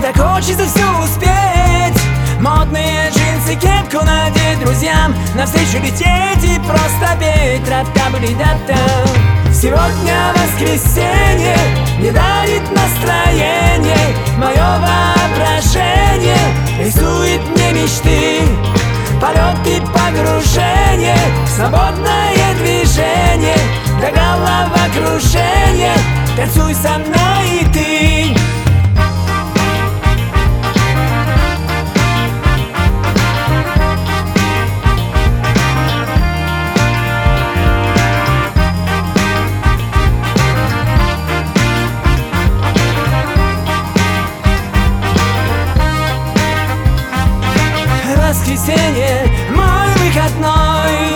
так хочется все успеть. Модные джинсы, кепку надеть друзьям, навстречу лететь и просто петь. Тра-та-бли-да-та. Сегодня воскресенье не дарит настроение. Мое воображение рисует мне мечты, полет и погружение, свободное движение до головокружения. Танцуй со мной и ты. Воскресенье мой выходной,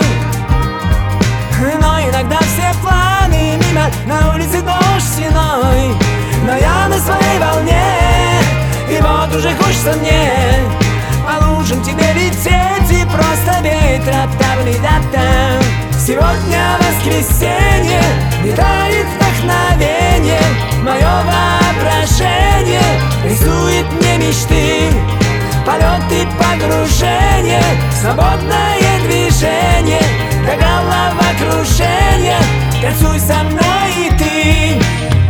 но иногда все планы мимо. На улице дождь стеной, но я на своей волне, и вот уже хочется мне по лужам тебе лететь и просто бей. Тра-та-бли-да-та. Сегодня воскресенье не дарит вдохновение. Мое воображение рисует мне мечты, полет и погружение, свободное движение до головокружения. Танцуй со мной и ты.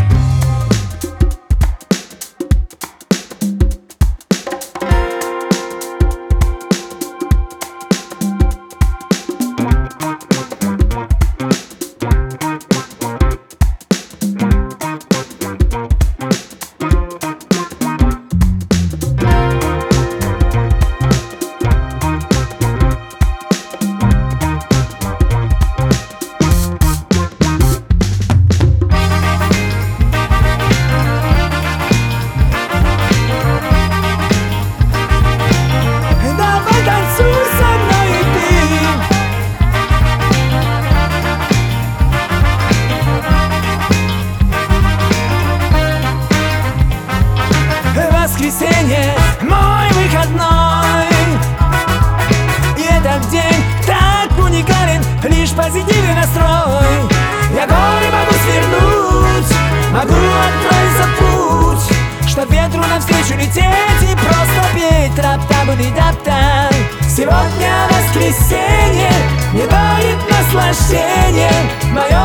Воскресенье мой выходной, и этот день так уникален, лишь позитивный настрой. Я горы могу свернуть, могу отправиться в путь, чтоб ветру навстречу лететь и просто петь. Тра-та-бли-да-та. Сегодня воскресенье не дарит наслаждение. Мое